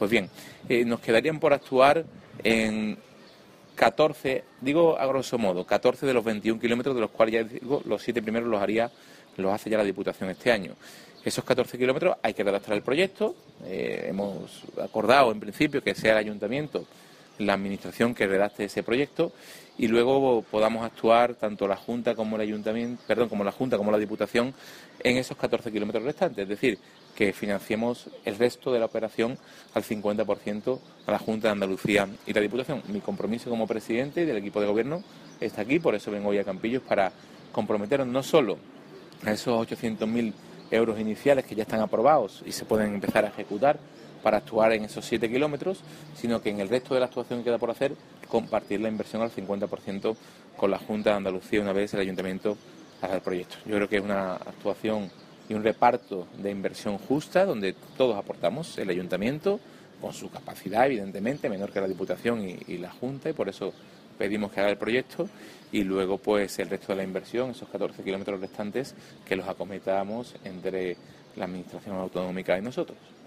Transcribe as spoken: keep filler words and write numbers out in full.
Pues bien, eh, nos quedarían por actuar en catorce, digo a grosso modo, catorce de los veintiún kilómetros, de los cuales ya digo, los siete primeros los haría, los hace ya la Diputación este año. Esos catorce kilómetros hay que redactar el proyecto, eh, hemos acordado en principio que sea el Ayuntamiento la Administración que redacte ese proyecto y luego podamos actuar tanto la Junta como el Ayuntamiento, perdón, como la Junta como la Diputación en esos catorce kilómetros restantes, es decir, que financiemos el resto de la operación al cincuenta por ciento a la Junta de Andalucía y la Diputación. Mi compromiso como presidente del equipo de gobierno está aquí, por eso vengo hoy a Campillos para comprometernos no solo a esos ochocientos mil euros iniciales que ya están aprobados y se pueden empezar a ejecutar para actuar en esos siete kilómetros, sino que en el resto de la actuación que queda por hacer, compartir la inversión al cincuenta por ciento con la Junta de Andalucía una vez el Ayuntamiento haga el proyecto. Yo creo que es una actuación y un reparto de inversión justa donde todos aportamos, el Ayuntamiento con su capacidad evidentemente menor que la Diputación y, y la Junta, y por eso pedimos que haga el proyecto, y luego pues el resto de la inversión, esos catorce kilómetros restantes, que los acometamos entre la Administración Autonómica y nosotros.